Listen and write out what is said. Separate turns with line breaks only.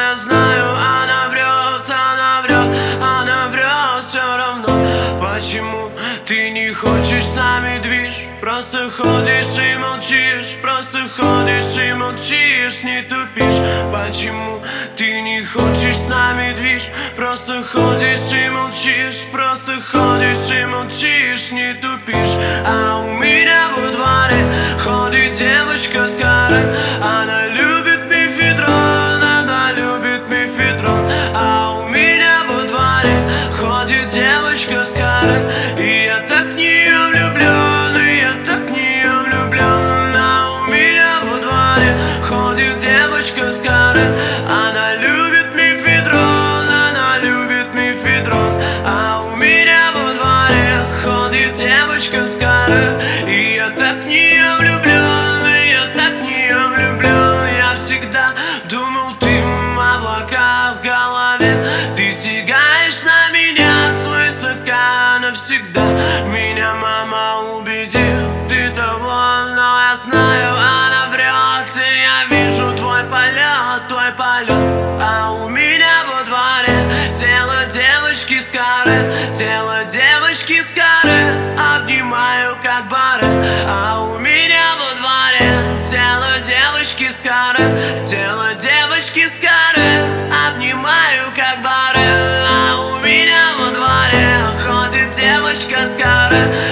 я знаю, она врет, она врет, она врет все равно. Почему ты не хочешь с нами движ? Просто ходишь и молчишь, просто ходишь и молчишь, не тупишь. Почему ты не хочешь с нами движ? Просто ходишь и молчишь, просто ходишь и молчишь, не тупишь. А у меня во дворе ходит девочка с карой. Она любит мефедрон, она любит мефедрон. А у меня во дворе ходит девочка с карой. И я так в нее влюблен, и я так в нее влюблен. А у меня во дворе ходит девочка с карой. Она любит мефедрон, она любит мефедрон. А у меня во дворе ходит девочка с карой. И я так в нее влюблен, и я так в нее влюблен. Я всегда думал, ты облака в голове. Ты стягаешь на меня свысока навсегда. Меня мама убедит, ты довольна, но я знаю, она врет. И я вижу твой полет, твой полет. А у меня во дворе тело девочки с каре, тело девочки с каре. Обнимаю как бары. А у меня во дворе тело девочки с каре, тело девочки с каре. Обнимаю как бары. А у меня во дворе ходит девочка с каре.